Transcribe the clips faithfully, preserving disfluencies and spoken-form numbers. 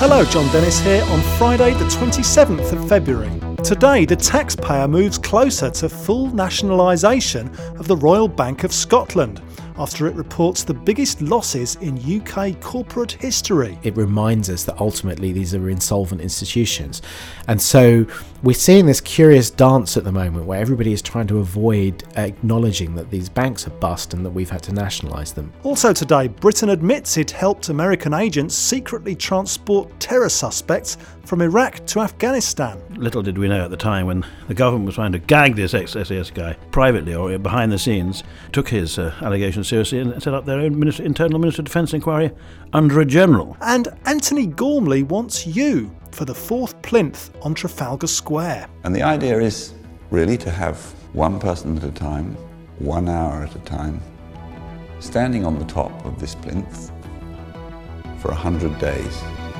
Hello, John Dennis here on Friday the twenty-seventh of February. Today, the taxpayer moves closer to full nationalisation of the Royal Bank of Scotland after it reports the biggest losses in U K corporate history. It reminds us that ultimately these are insolvent institutions. And so we're seeing this curious dance at the moment where everybody is trying to avoid acknowledging that these banks are bust and that we've had to nationalise them. Also today, Britain admits it helped American agents secretly transport terror suspects from Iraq to Afghanistan. Little did we know at the time, when the government was trying to gag this ex-S A S guy privately or behind the scenes, took his uh, allegations seriously and set up their own minister, internal Minister of Defence inquiry under a general. And Anthony Gormley wants you for the fourth plinth on Trafalgar Square. And the idea is really to have one person at a time, one hour at a time, standing on the top of this plinth for a hundred days.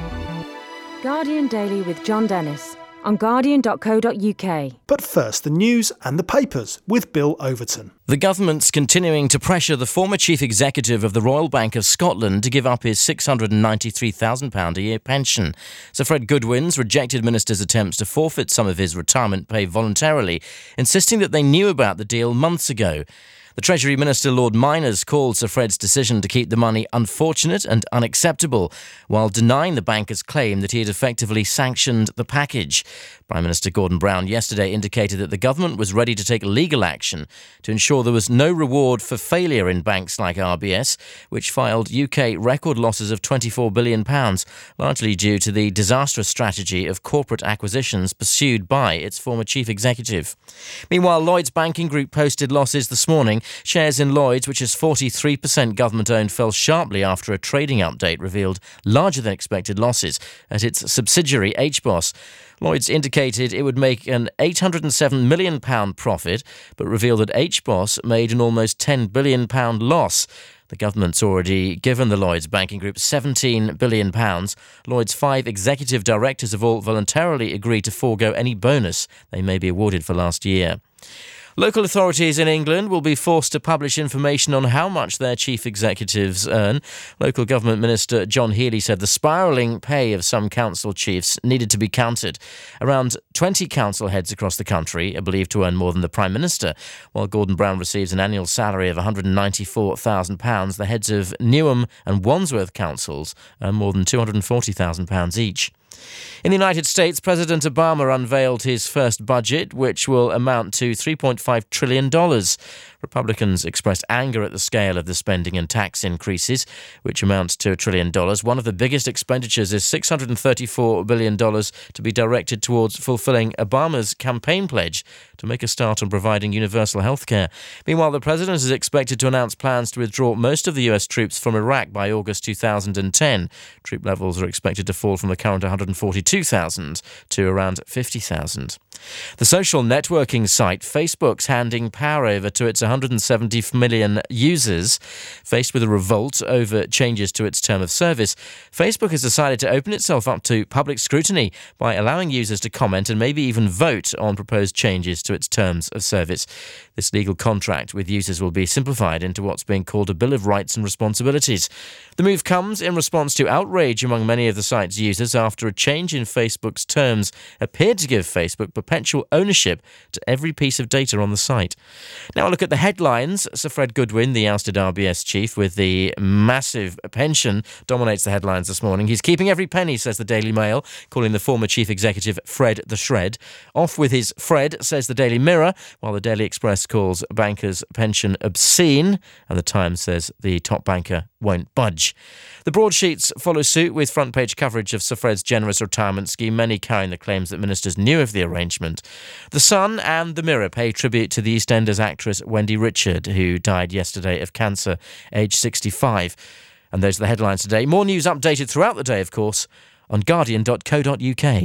Guardian Daily with John Dennis on guardian dot co dot uk. But first, the news and the papers with Bill Overton. The government's continuing to pressure the former chief executive of the Royal Bank of Scotland to give up his six hundred ninety-three thousand pounds a year pension. Sir Fred Goodwin's rejected ministers' attempts to forfeit some of his retirement pay voluntarily, insisting that they knew about the deal months ago. The Treasury Minister Lord Miners called Sir Fred's decision to keep the money unfortunate and unacceptable, while denying the banker's claim that he had effectively sanctioned the package. Prime Minister Gordon Brown yesterday indicated that the government was ready to take legal action to ensure there was no reward for failure in banks like R B S, which filed U K record losses of twenty-four billion pounds, largely due to the disastrous strategy of corporate acquisitions pursued by its former chief executive. Meanwhile, Lloyds Banking Group posted losses this morning. Shares in Lloyds, which is forty-three percent government-owned, fell sharply after a trading update revealed larger than expected losses at its subsidiary H B O S. Lloyds indicated it would make an eight hundred seven million pounds profit, but revealed that H B O S made an almost ten billion pounds loss. The government's already given the Lloyds Banking Group seventeen billion pounds. Lloyds' five executive directors have all voluntarily agreed to forego any bonus they may be awarded for last year. Local authorities in England will be forced to publish information on how much their chief executives earn. Local government minister John Healey said the spiralling pay of some council chiefs needed to be counted. Around twenty council heads across the country are believed to earn more than the Prime Minister. While Gordon Brown receives an annual salary of one hundred ninety-four thousand pounds, the heads of Newham and Wandsworth councils earn more than two hundred forty thousand pounds each. In the United States, President Obama unveiled his first budget, which will amount to three point five trillion dollars. Republicans expressed anger at the scale of the spending and tax increases, which amount to a trillion dollars. One of the biggest expenditures is six hundred thirty-four billion dollars to be directed towards fulfilling Obama's campaign pledge to make a start on providing universal health care. Meanwhile, the president is expected to announce plans to withdraw most of the U S troops from Iraq by August two thousand ten. Troop levels are expected to fall from the current one hundred forty-two thousand to around fifty thousand. The social networking site Facebook's handing power over to its one hundred seventy million users. Faced with a revolt over changes to its term of service, Facebook has decided to open itself up to public scrutiny by allowing users to comment and maybe even vote on proposed changes to its terms of service. This legal contract with users will be simplified into what's being called a Bill of Rights and Responsibilities. The move comes in response to outrage among many of the site's users after a change in Facebook's terms appeared to give Facebook perpetual ownership to every piece of data on the site. Now a look at the headlines. Sir Fred Goodwin, the ousted R B S chief with the massive pension, dominates the headlines this morning. He's keeping every penny, says the Daily Mail, calling the former chief executive Fred the Shred. Off with his Fred, says the Daily Mirror, while the Daily Express calls banker's pension obscene, and the Times says the top banker won't budge. The broadsheets follow suit with front-page coverage of Sir Fred's generous retirement scheme, many carrying the claims that ministers knew of the arrangement. The Sun and the Mirror pay tribute to the EastEnders actress Wendy Richard, who died yesterday of cancer, aged sixty-five. And those are the headlines today. More news updated throughout the day, of course, on guardian dot co dot uk.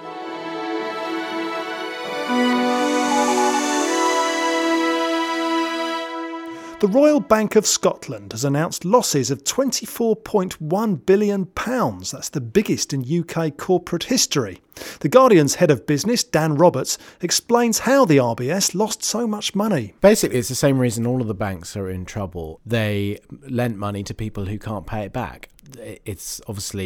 The Royal Bank of Scotland has announced losses of twenty-four point one billion pounds. That's the biggest in U K corporate history. The Guardian's head of business, Dan Roberts, explains how the R B S lost so much money. Basically, it's the same reason all of the banks are in trouble. They lent money to people who can't pay it back. It's obviously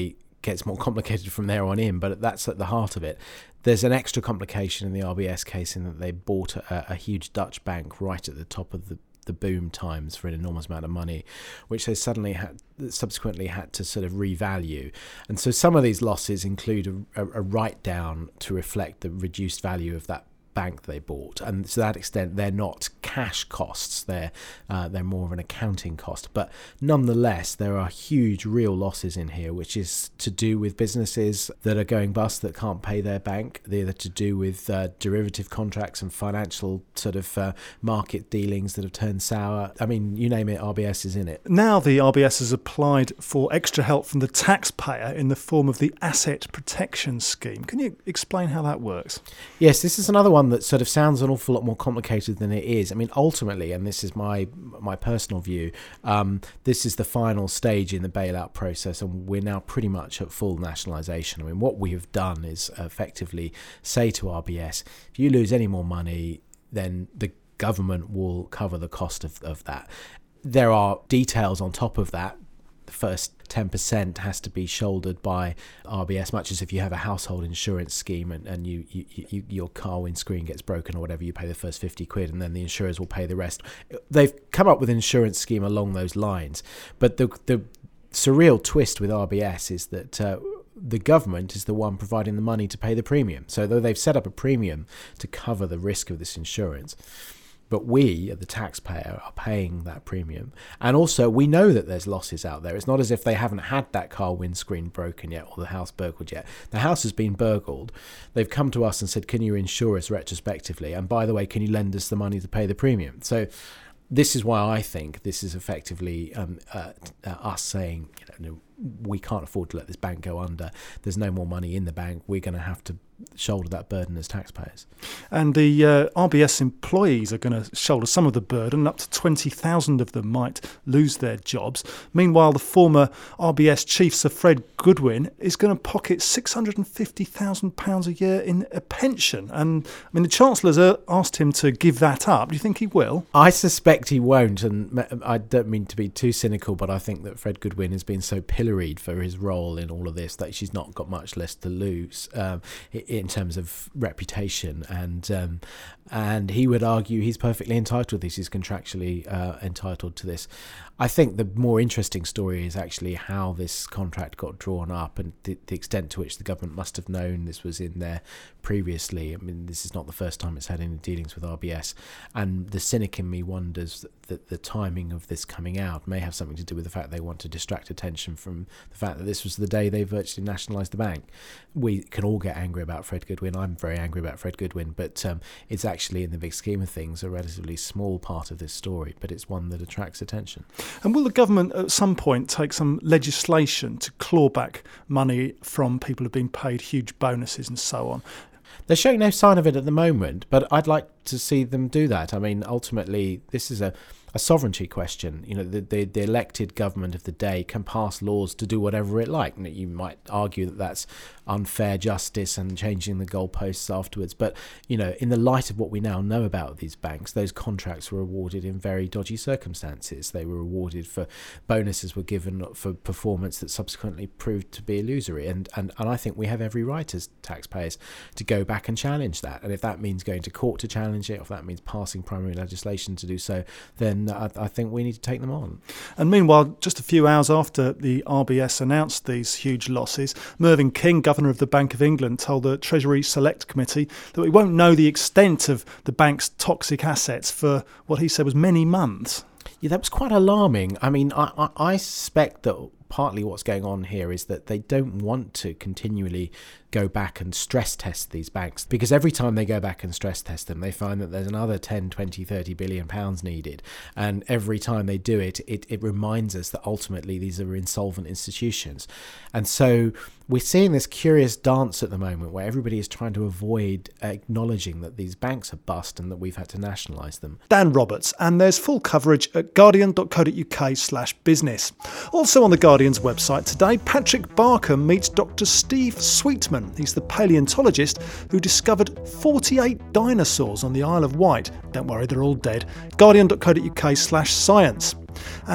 gets more complicated from there on in, but that's at the heart of it. There's an extra complication in the R B S case in that they bought a, a huge Dutch bank right at the top of the the boom times for an enormous amount of money, which they suddenly had subsequently had to sort of revalue. And so some of these losses include a, a, a write down to reflect the reduced value of that bank they bought, and to that extent they're not cash costs, they're uh, they're more of an accounting cost. But nonetheless, there are huge real losses in here, which is to do with businesses that are going bust that can't pay their bank. They're to do with uh, derivative contracts and financial sort of uh, market dealings that have turned sour. I mean, you name it, R B S is in it. Now the R B S has applied for extra help from the taxpayer in the form of the Asset Protection Scheme. Can you explain how that works? Yes, this is another one that sort of sounds an awful lot more complicated than it is. I mean, ultimately, and this is my my personal view, um, this is the final stage in the bailout process, and we're now pretty much at full nationalisation. I mean, what we have done is effectively say to R B S, if you lose any more money, then the government will cover the cost of, of that. There are details on top of that. The first ten percent has to be shouldered by R B S, much as if you have a household insurance scheme and, and you, you, you your car windscreen gets broken or whatever, you pay the first fifty quid and then the insurers will pay the rest. They've come up with an insurance scheme along those lines. But the, the surreal twist with R B S is that uh, the government is the one providing the money to pay the premium. So though they've set up a premium to cover the risk of this insurance, but we, the taxpayer, are paying that premium. And also, we know that there's losses out there. It's not as if they haven't had that car windscreen broken yet or the house burgled yet. The house has been burgled. They've come to us and said, can you insure us retrospectively? And by the way, can you lend us the money to pay the premium? So this is why I think this is effectively um, uh, uh, us saying, you know, we can't afford to let this bank go under. There's no more money in the bank. We're going to have to shoulder that burden as taxpayers. And the uh, R B S employees are going to shoulder some of the burden. Up to twenty thousand of them might lose their jobs. Meanwhile, the former R B S chief, Sir Fred Goodwin, is going to pocket six hundred fifty thousand pounds a year in a pension. And I mean, the Chancellor's asked him to give that up. Do you think he will? I suspect he won't. And I don't mean to be too cynical, but I think that Fred Goodwin has been so pilloried for his role in all of this that she's not got much less to lose um, in terms of reputation. And um, and he would argue he's perfectly entitled to this. He's contractually uh, entitled to this. I think the more interesting story is actually how this contract got drawn up and the, the extent to which the government must have known this was in there previously. I mean, this is not the first time it's had any dealings with R B S. And the cynic in me wonders that the timing of this coming out may have something to do with the fact they want to distract attention from the fact that this was the day they virtually nationalised the bank. We can all get angry about Fred Goodwin. I'm very angry about Fred Goodwin, but um, it's actually, in the big scheme of things, a relatively small part of this story, but it's one that attracts attention. And will the government at some point take some legislation to claw back money from people who've been paid huge bonuses and so on? They're showing no sign of it at the moment, but I'd like to see them do that. I mean, ultimately, this is a, a sovereignty question. You know, the, the, the elected government of the day can pass laws to do whatever it like. You might argue that that's unfair justice and changing the goalposts afterwards. But, you know, in the light of what we now know about these banks, those contracts were awarded in very dodgy circumstances. They were awarded for bonuses were given for performance that subsequently proved to be illusory. And, and, and I think we have every right as taxpayers to go back and challenge that. And if that means going to court to challenge it, or if that means passing primary legislation to do so, then I, I think we need to take them on. And meanwhile, just a few hours after the R B S announced these huge losses, Mervyn King, Governor of the Bank of England, told the Treasury Select Committee that we won't know the extent of the bank's toxic assets for what he said was many months. Yeah, that was quite alarming. I mean, I, I, I suspect that partly what's going on here is that they don't want to continually go back and stress test these banks, because every time they go back and stress test them, they find that there's another ten, twenty, thirty billion pounds needed. And every time they do it, it, it reminds us that ultimately these are insolvent institutions. And so we're seeing this curious dance at the moment where everybody is trying to avoid acknowledging that these banks are bust and that we've had to nationalise them. Dan Roberts, and there's full coverage at guardian.co.uk slash business. Also on the Guardian's website today, Patrick Barker meets Doctor Steve Sweetman. He's the paleontologist who discovered forty-eight dinosaurs on the Isle of Wight. Don't worry, they're all dead. Guardian.co.uk slash science. And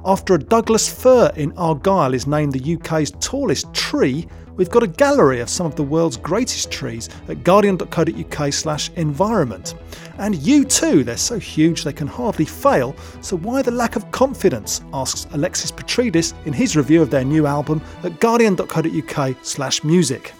After a Douglas fir in Argyll is named the U K's tallest tree, we've got a gallery of some of the world's greatest trees at guardian.co.uk slash environment. And U two, they're so huge they can hardly fail, so why the lack of confidence, asks Alexis Petridis in his review of their new album at guardian.co.uk slash music.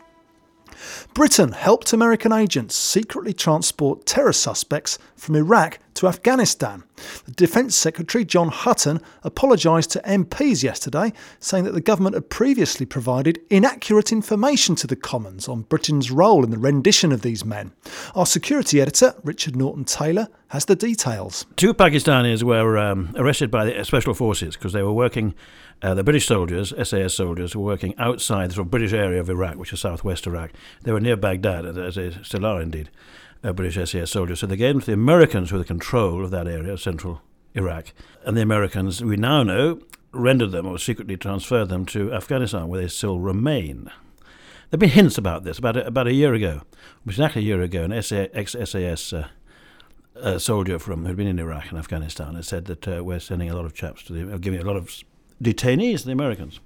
Britain helped American agents secretly transport terror suspects from Iraq to Afghanistan. The Defence Secretary, John Hutton, apologised to M Ps yesterday, saying that the government had previously provided inaccurate information to the Commons on Britain's role in the rendition of these men. Our security editor, Richard Norton-Taylor, has the details. Two Pakistanis were um, arrested by the Special Forces because they were working, uh, the British soldiers, S A S soldiers, were working outside the sort of British area of Iraq, which is southwest Iraq. They were near Baghdad, as they still are indeed. Uh, British S A S soldiers. So they gave them to the Americans who had control of that area, central Iraq. And the Americans, we now know, rendered them or secretly transferred them to Afghanistan, where they still remain. There have been hints about this. About a, about a year ago, exactly a year ago, an ex-S A S uh, uh, soldier from who'd been in Iraq and Afghanistan had said that uh, we're sending a lot of chaps to the, uh, giving a lot of detainees to the Americans.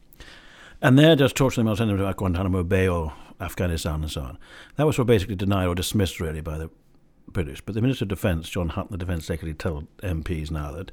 And they're just torturing them or sending them to Guantanamo Bay or Afghanistan and so on. That was sort of basically denied or dismissed really by the British. But the Minister of Defence, John Hutton, the Defence Secretary, told M Ps now that,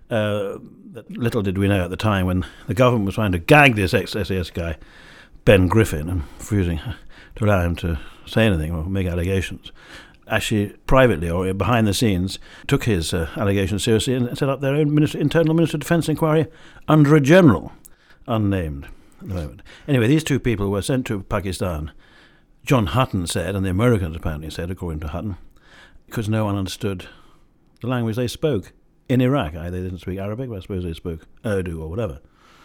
uh, that little did we know at the time when the government was trying to gag this ex-S A S guy, Ben Griffin, and refusing to allow him to say anything or make allegations, actually privately or behind the scenes took his uh, allegations seriously and set up their own minister, internal Minister of Defence inquiry under a general, unnamed at the moment. Anyway, these two people were sent to Pakistan, John Hutton said, and the Americans apparently said, according to Hutton, because no one understood the language they spoke in Iraq. They didn't speak Arabic, but I suppose they spoke Urdu or whatever.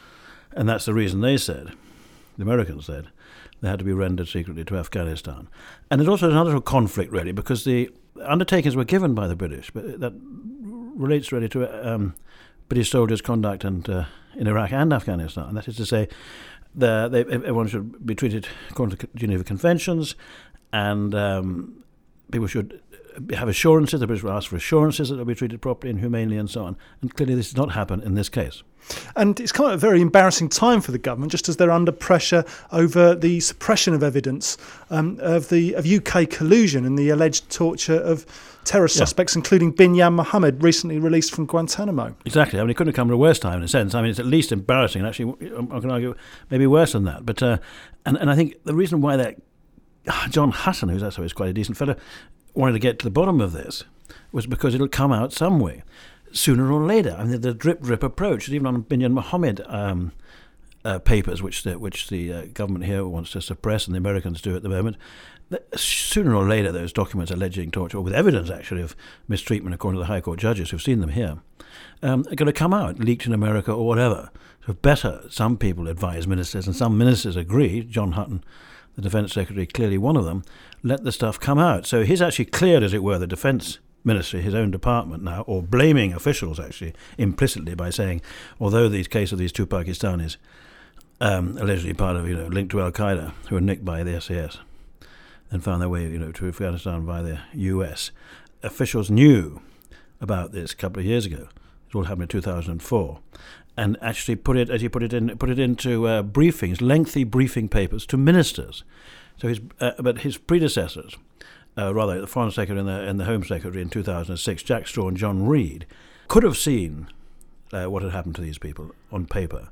And that's the reason they said, the Americans said, they had to be rendered secretly to Afghanistan. And there's also another conflict, really, because the undertakings were given by the British, but that relates really to um, British soldiers' conduct and uh, in Iraq and Afghanistan. And that is to say, the, they, everyone should be treated according to Geneva Conventions, and um, people should have assurances, the British will ask for assurances that they'll be treated properly and humanely and so on. And clearly this did not happen in this case. And it's kind of a very embarrassing time for the government, just as they're under pressure over the suppression of evidence um, of the of U K collusion and the alleged torture of terror suspects, yeah. including Binyam Mohammed, recently released from Guantanamo. Exactly. I mean, it couldn't have come at a worse time in a sense. I mean, it's at least embarrassing, and actually, I can argue maybe worse than that. But uh, and and I think the reason why that John Hutton, who's also is quite a decent fellow, wanted to get to the bottom of this was because it'll come out some way, sooner or later. I mean, the drip-drip approach, even on Binyam Mohammed um, uh, papers, which the, which the uh, government here wants to suppress and the Americans do at the moment, that sooner or later those documents alleging torture, or with evidence actually of mistreatment according to the High Court judges who've seen them here, um, are going to come out, leaked in America or whatever. So better, some people advise ministers, and some ministers agree, John Hutton, the Defence Secretary, clearly one of them, let the stuff come out. So he's actually cleared, as it were, the Defence Ministry, his own department now, or blaming officials actually implicitly by saying, although these case of these two Pakistanis, um, allegedly part of, you know, linked to Al-Qaeda, who were nicked by the S A S and found their way, you know, to Afghanistan by the U S, officials knew about this a couple of years ago. It all happened in two thousand four. And actually put it, as he put it in, put it into uh, briefings, lengthy briefing papers to ministers. So his, uh, but his predecessors, uh, rather the Foreign Secretary and the, and the Home Secretary in two thousand six, Jack Straw and John Reed, could have seen uh, what had happened to these people on paper.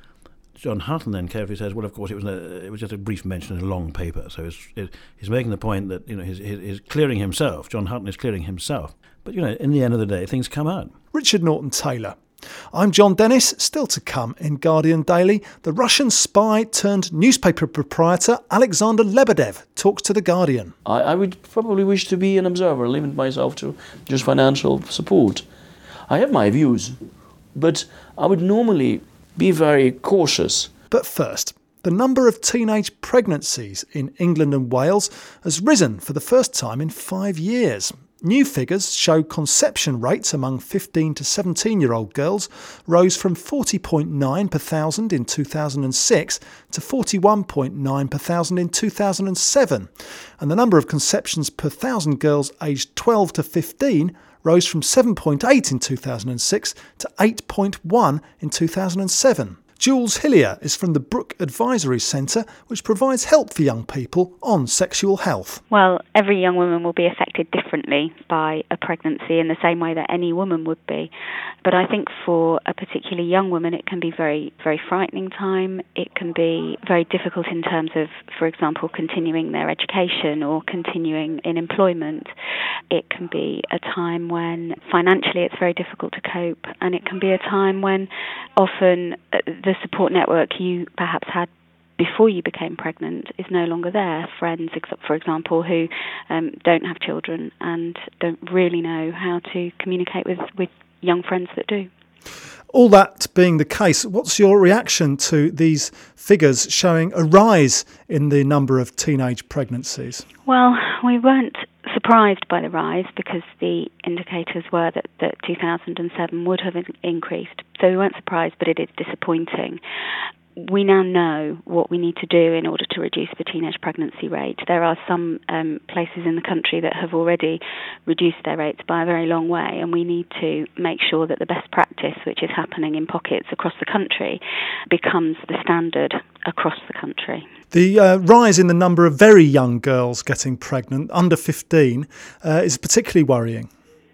John Hutton then carefully says, well, of course, it was a, it was just a brief mention in a long paper. So it's, it, he's making the point that, you know, he's, he's clearing himself. John Hutton is clearing himself. But, you know, in the end of the day, things come out. Richard Norton-Taylor. I'm John Dennis. Still to come in Guardian Daily, the Russian spy turned newspaper proprietor Alexander Lebedev talks to The Guardian. I, I would probably wish to be an observer, limit myself to just financial support. I have my views, but I would normally be very cautious. But first, the number of teenage pregnancies in England and Wales has risen for the first time in five years. New figures show conception rates among fifteen to seventeen-year-old girls rose from forty point nine per thousand in two thousand six to forty-one point nine per thousand in two thousand seven, and the number of conceptions per thousand girls aged twelve to fifteen rose from seven point eight in two thousand six to eight point one in two thousand seven. Jules Hillier is from the Brook Advisory Centre, which provides help for young people on sexual health. Well, every young woman will be affected differently by a pregnancy in the same way that any woman would be. But I think for a particularly young woman, it can be very, very frightening time. It can be very difficult in terms of, for example, continuing their education or continuing in employment. It can be a time when financially it's very difficult to cope, and it can be a time when often the support network you perhaps had before you became pregnant is no longer there. Friends, for example, who um, don't have children and don't really know how to communicate with, with young friends that do. All that being the case, what's your reaction to these figures showing a rise in the number of teenage pregnancies? Well, we weren't surprised by the rise because the indicators were that, that two thousand seven would have increased. So we weren't surprised, but it is disappointing. We now know what we need to do in order to reduce the teenage pregnancy rate. There are some um, places in the country that have already reduced their rates by a very long way, and we need to make sure that the best practice, which is happening in pockets across the country, becomes the standard across the country. The uh, rise in the number of very young girls getting pregnant, under fifteen, uh, is particularly worrying.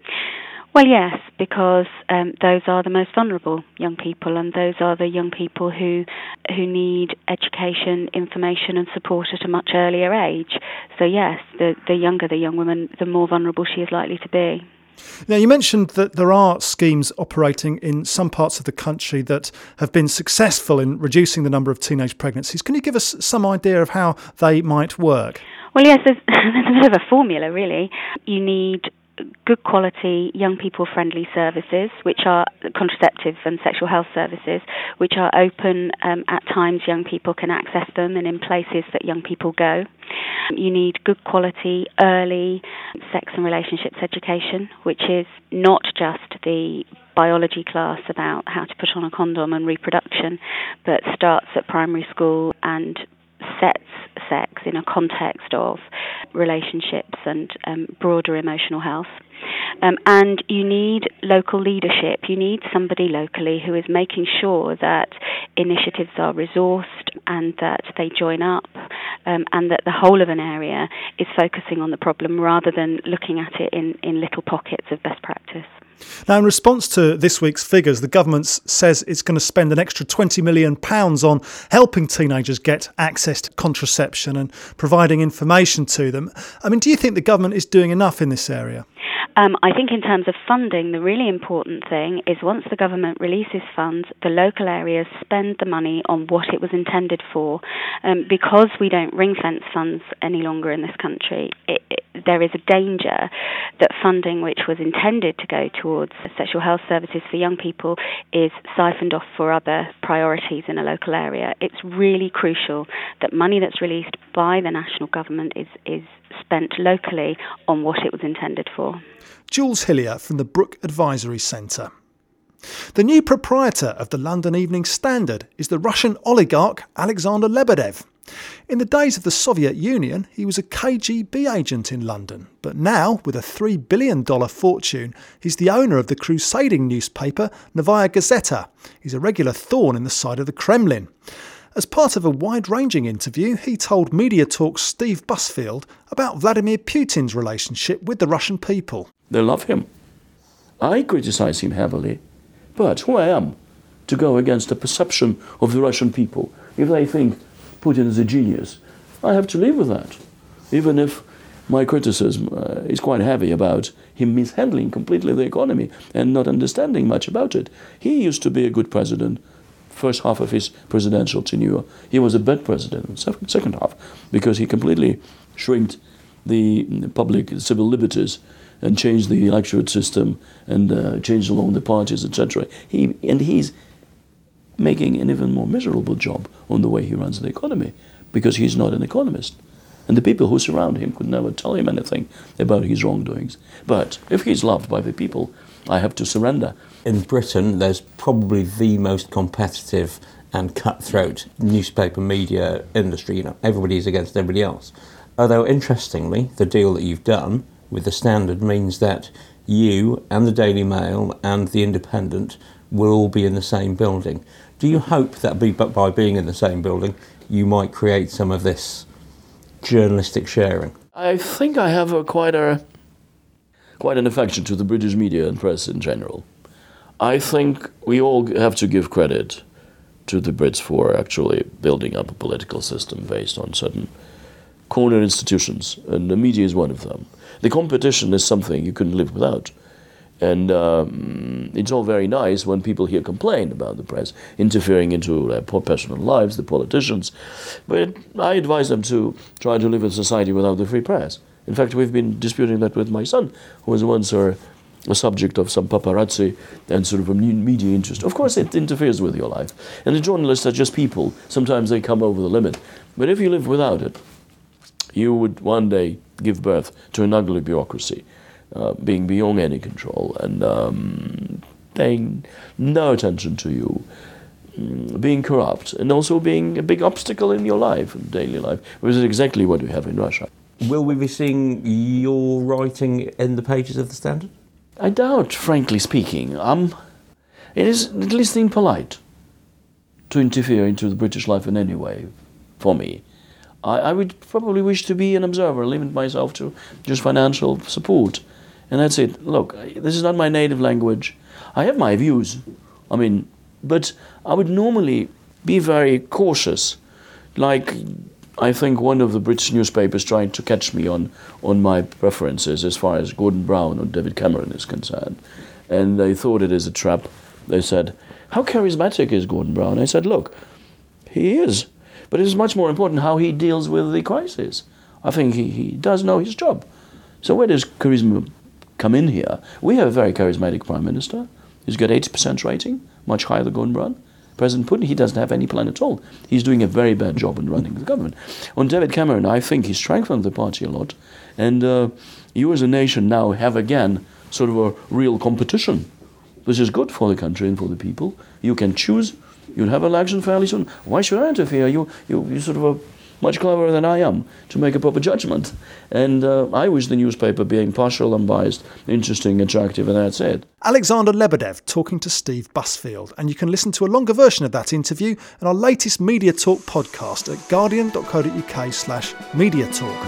Well, yes, because um, those are the most vulnerable young people, and those are the young people who who need education, information and support at a much earlier age. So yes, the, the younger the young woman, the more vulnerable she is likely to be. Now, you mentioned that there are schemes operating in some parts of the country that have been successful in reducing the number of teenage pregnancies. Can you give us some idea of how they might work? Well, yes, there's, there's a bit of a formula, really. You need good quality young people friendly services, which are contraceptive and sexual health services, which are open um, at times young people can access them and in places that young people go. You need good quality early sex and relationships education, which is not just the biology class about how to put on a condom and reproduction, but starts at primary school and sets sex in a context of relationships and um, broader emotional health. Um, and you need local leadership. You need somebody locally who is making sure that initiatives are resourced and that they join up um, and that the whole of an area is focusing on the problem rather than looking at it in, in little pockets of best practice. Now, in response to this week's figures, the government says it's going to spend an extra twenty million pounds on helping teenagers get access to contraception and providing information to them. I mean, do you think the government is doing enough in this area? Um, I think in terms of funding, the really important thing is once the government releases funds, the local areas spend the money on what it was intended for. Um, because we don't ring-fence funds any longer in this country, it, it, there is a danger that funding which was intended to go towards sexual health services for young people is siphoned off for other priorities in a local area. It's really crucial that money that's released by the national government is, is spent locally on what it was intended for. Jules Hillier from the Brook Advisory Centre. The new proprietor of the London Evening Standard is the Russian oligarch Alexander Lebedev. In the days of the Soviet Union, he was a K G B agent in London, but now, with a three billion dollars fortune, he's the owner of the crusading newspaper Novaya Gazeta. He's a regular thorn in the side of the Kremlin. As part of a wide-ranging interview, he told Media Talk's Steve Busfield about Vladimir Putin's relationship with the Russian people. They love him. I criticize him heavily, but who I am to go against the perception of the Russian people? If they think Putin is a genius, I have to live with that, even if my criticism uh, is quite heavy about him mishandling completely the economy and not understanding much about it. He used to be a good president. First half of his presidential tenure, he was a bad president in the second half because he completely shrinked the public civil liberties and changed the electorate system and uh, changed along the parties, et cetera. He and he's making an even more miserable job on the way he runs the economy because he's not an economist. And the people who surround him could never tell him anything about his wrongdoings. But if he's loved by the people, I have to surrender. In Britain, there's probably the most competitive and cutthroat newspaper media industry. You know, everybody's against everybody else. Although, interestingly, the deal that you've done with the Standard means that you and the Daily Mail and the Independent will all be in the same building. Do you hope that be, by being in the same building, you might create some of this journalistic sharing? I think I have a quite a quite an affection to the British media and press in general. I think we all have to give credit to the Brits for actually building up a political system based on certain corner institutions, and the media is one of them. The competition is something you couldn't live without. And um, it's all very nice when people hear complain about the press interfering into their personal lives, the politicians. But I advise them to try to live in a society without the free press. In fact, we've been disputing that with my son, who was once a, a subject of some paparazzi and sort of a media interest. Of course, it interferes with your life. And the journalists are just people. Sometimes they come over the limit. But if you live without it, you would one day give birth to an ugly bureaucracy. Uh, being beyond any control and um, paying no attention to you, mm, being corrupt, and also being a big obstacle in your life, in daily life, which is exactly what we have in Russia. Will we be seeing your writing in the pages of the Standard? I doubt, frankly speaking. Um, it is at least impolite to interfere into the British life in any way, for me. I, I would probably wish to be an observer, limit myself to just financial support. And that's it. Look, this is not my native language. I have my views. I mean, but I would normally be very cautious. Like, I think one of the British newspapers trying to catch me on, on my preferences as far as Gordon Brown or David Cameron is concerned. And they thought it is a trap. They said, how charismatic is Gordon Brown? I said, look, he is. But it's much more important how he deals with the crisis. I think he, he does know his job. So where does charisma come in here? We have a very charismatic Prime Minister. He's got eighty percent rating, much higher than Gordon Brown. President Putin, he doesn't have any plan at all. He's doing a very bad job in running the government. On David Cameron, I think he strengthened the party a lot. And uh, you as a nation now have again sort of a real competition. This is good for the country and for the people. You can choose. You'll have election fairly soon. Why should I interfere? You, you, you're sort of a much cleverer than I am to make a proper judgment. And uh, I wish the newspaper being partial, unbiased, interesting, attractive, and that's it. Alexander Lebedev talking to Steve Busfield. And you can listen to a longer version of that interview in our latest Media Talk podcast at guardian.co.uk slash media talk.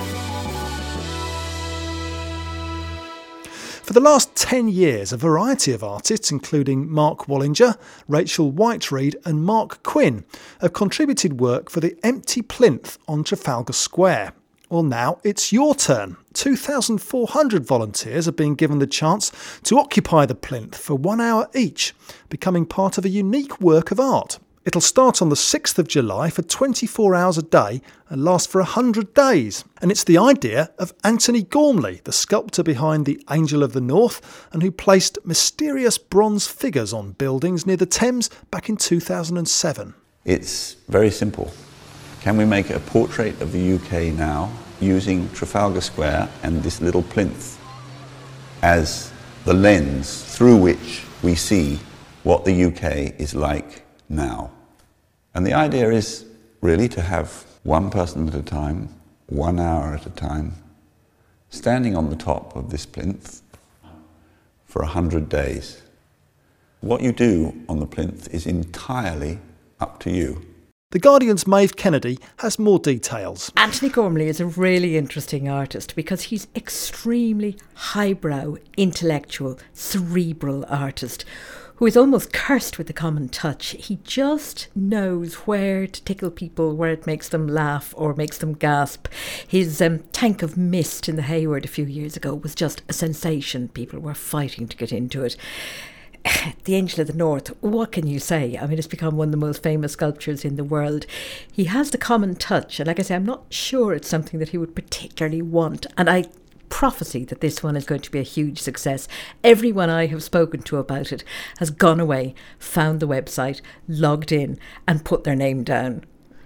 For the last ten years, a variety of artists, including Mark Wallinger, Rachel Whiteread and Mark Quinn, have contributed work for the empty plinth on Trafalgar Square. Well, now it's your turn. two thousand four hundred volunteers are being given the chance to occupy the plinth for one hour each, becoming part of a unique work of art. It'll start on the sixth of July for twenty-four hours a day and last for one hundred days. And it's the idea of Anthony Gormley, the sculptor behind the Angel of the North and who placed mysterious bronze figures on buildings near the Thames back in two thousand seven. It's very simple. Can we make a portrait of the U K now using Trafalgar Square and this little plinth as the lens through which we see what the U K is like now? And the idea is really to have one person at a time, one hour at a time, standing on the top of this plinth for a hundred days. What you do on the plinth is entirely up to you. The Guardian's Maeve Kennedy has more details. Anthony Gormley is a really interesting artist because he's extremely highbrow, intellectual, cerebral artist who is almost cursed with the common touch. He just knows where to tickle people, where it makes them laugh or makes them gasp. His um, tank of mist in the Hayward a few years ago was just a sensation. People were fighting to get into it. The Angel of the North, what can you say? I mean, it's become one of the most famous sculptures in the world. He has the common touch, and like I say, I'm not sure it's something that he would particularly want. And I prophecy that this one is going to be a huge success. Everyone I have spoken to about it has gone away, found the website, logged in and put their name down.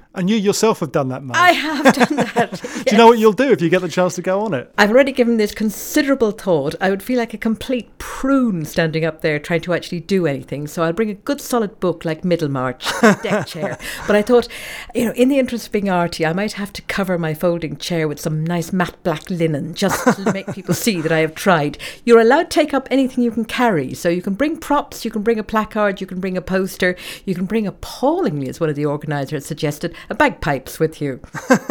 And you yourself have done that, Maeve. I have done that. Yes. Do you know what you'll do if you get the chance to go on it? I've already given this considerable thought. I would feel like a complete prune standing up there trying to actually do anything. So I'll bring a good solid book like Middlemarch, deck chair. But I thought, you know, in the interest of being arty, I might have to cover my folding chair with some nice matte black linen just to make people see that I have tried. You're allowed to take up anything you can carry. So you can bring props, you can bring a placard, you can bring a poster, you can bring, appallingly, as one of the organisers suggested, a bagpipes with you.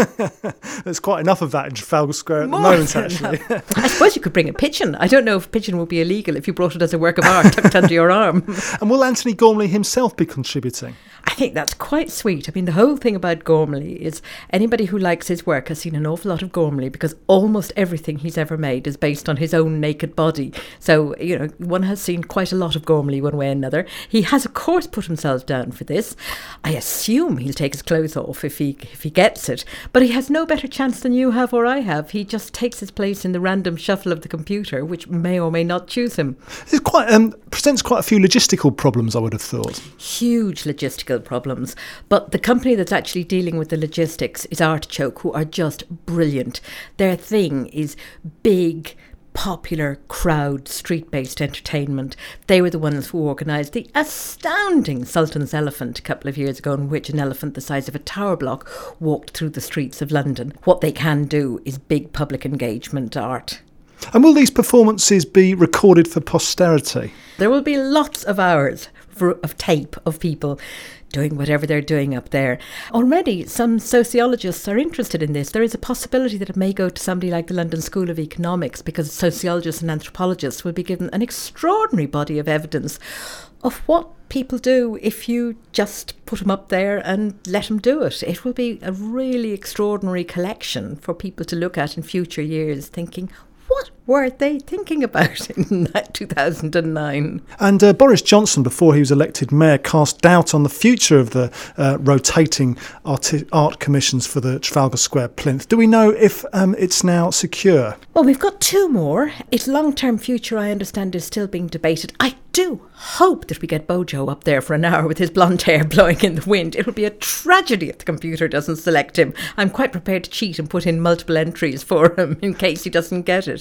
There's quite enough of that in Trafalgar Square at More the moment, actually. I suppose you could bring a pigeon. I don't know if pigeon would be illegal if you brought it as a work of art tucked under your arm. And will Anthony Gormley himself be contributing? I think that's quite sweet. I mean, the whole thing about Gormley is anybody who likes his work has seen an awful lot of Gormley, because almost everything he's ever made is based on his own naked body. So, you know, one has seen quite a lot of Gormley one way or another. He has, of course, put himself down for this. I assume he'll take his clothes off if he if he gets it. But he has no better chance than you have or I have. He just takes his place in the random shuffle of the computer, which may or may not choose him. It quite um, presents quite a few logistical problems, I would have thought. Huge logistical problems. But the company that's actually dealing with the logistics is Artichoke, who are just brilliant. Their thing is big, popular, crowd, street-based entertainment. They were the ones who organised the astounding Sultan's Elephant a couple of years ago, in which an elephant the size of a tower block walked through the streets of London. What they can do is big public engagement art. And will these performances be recorded for posterity? There will be lots of hours for, of tape of people doing whatever they're doing up there. Already, some sociologists are interested in this. There is a possibility that it may go to somebody like the London School of Economics, because sociologists and anthropologists will be given an extraordinary body of evidence of what people do if you just put them up there and let them do it. It will be a really extraordinary collection for people to look at in future years, thinking, what were they thinking about in two thousand nine? And uh, Boris Johnson, before he was elected mayor, cast doubt on the future of the uh, rotating art, art commissions for the Trafalgar Square plinth. Do we know if um, it's now secure? Well, we've got two more. Its long-term future, I understand, is still being debated. I do hope that we get Bojo up there for an hour with his blonde hair blowing in the wind. It would be a tragedy if the computer doesn't select him. I'm quite prepared to cheat and put in multiple entries for him in case he doesn't get it.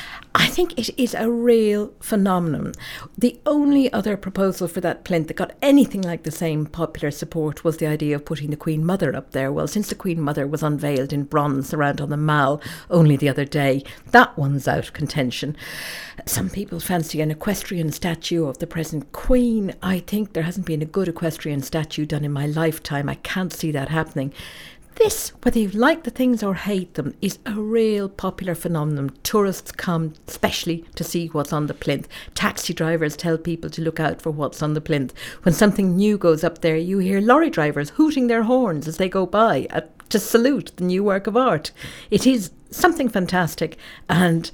I think it is a real phenomenon. The only other proposal for that plinth that got anything like the same popular support was the idea of putting the Queen Mother up there. Well, since the Queen Mother was unveiled in bronze around on the Mall only the other day, that one's out of contention. Some people fancy an equestrian statue of the present Queen. I think there hasn't been a good equestrian statue done in my lifetime. I can't see that happening. This, whether you like the things or hate them, is a real popular phenomenon. Tourists come especially to see what's on the plinth. Taxi drivers tell people to look out for what's on the plinth. When something new goes up there, you hear lorry drivers hooting their horns as they go by uh, to salute the new work of art. It is something fantastic, and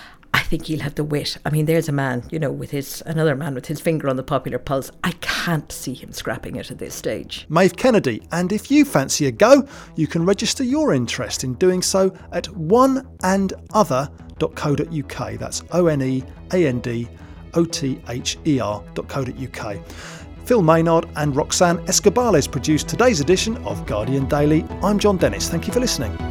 I think he'll have the wit. I mean, there's a man, you know, with his another man with his finger on the popular pulse. I can't see him scrapping it at this stage. Maeve Kennedy, and if you fancy a go, you can register your interest in doing so at one and other dot co dot uk. That's O N E A N D O T H E R dot co dot uk. Phil Maynard and Roxanne Escobales produced today's edition of Guardian Daily. I'm John Dennis. Thank you for listening.